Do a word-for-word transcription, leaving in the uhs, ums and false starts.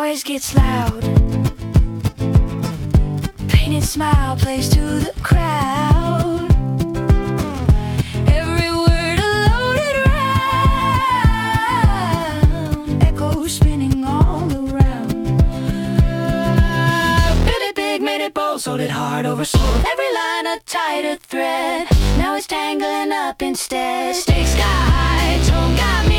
noise gets loud. Painted smile plays to the crowd. Every word a loaded round, echoes spinning all around. Built it big, made it bold, sold it hard, oversold every line a tighter thread. Now it's tangling up instead. Stakes sky high, tone got me